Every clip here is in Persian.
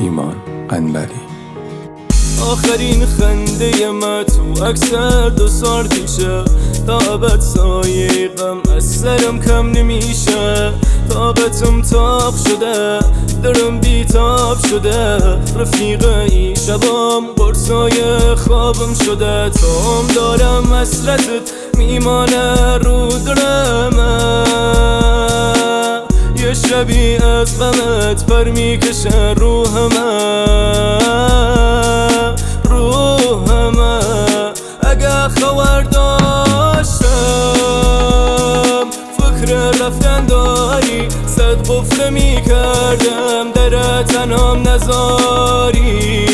ایمان انوری. آخرین خنده من تو اکثر 2 سال پیشه، تا ابد سایه غم از سرم کم نمیشه. طاقتم تاب شده، درم بیتاب شده، رفیقی شبام قرصای خوابم شده. توم دارم حسرتت میمانه رو دلمه، یه شبی از غمت پر میکشه روحمه. اگه خبر داشتم فکر رفتن داری، 100 قفل میکردم در تنام نزاری.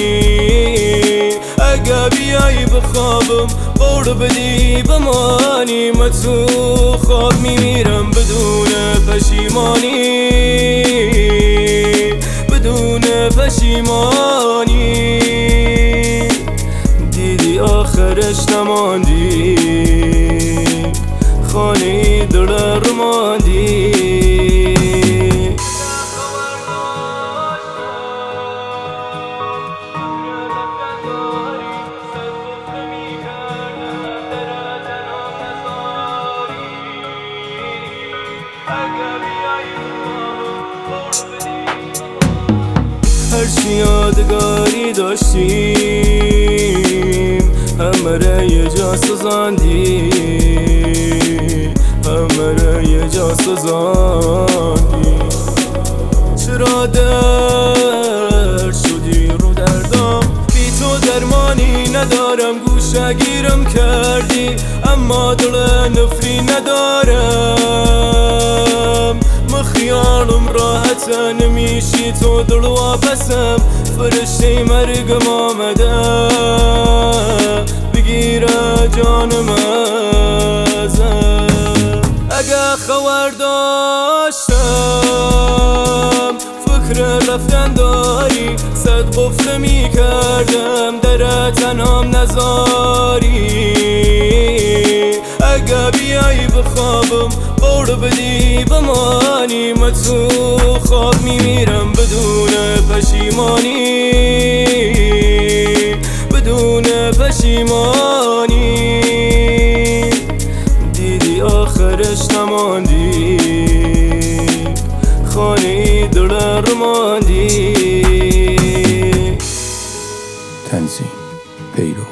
اگه بیایی بخوابم قول بدی بمانی، من تو خواب میمیرم بدون پشیمانی، بدون پشیمانی. دیدی آخرش نماندی، خانه دل رو ماندی. هرچی یادگاری داشتیم همه را یه جا سوزاندی، همه را یه جا سوزاندی. چرا درد شدی رو دردم، بی تو درمانی ندارم. گوشه گیرم کردی اما دل نفری ندارم. خیالم راحته نمیشی تو دل واپسم، فرشته مرگم آمده بگیره جانم ازم. اگه خبر داشتم فکر رفتن داری، 100 قفل میکردم در تنام نزاری. اگه بیایی بخوابم قول بدی بمانی، من تو خواب میمیرم بدون پشیمانی، بدون پشیمانی. دیدی آخرش نماندی، خانه دل رو ماندی. تنظیم پیرو.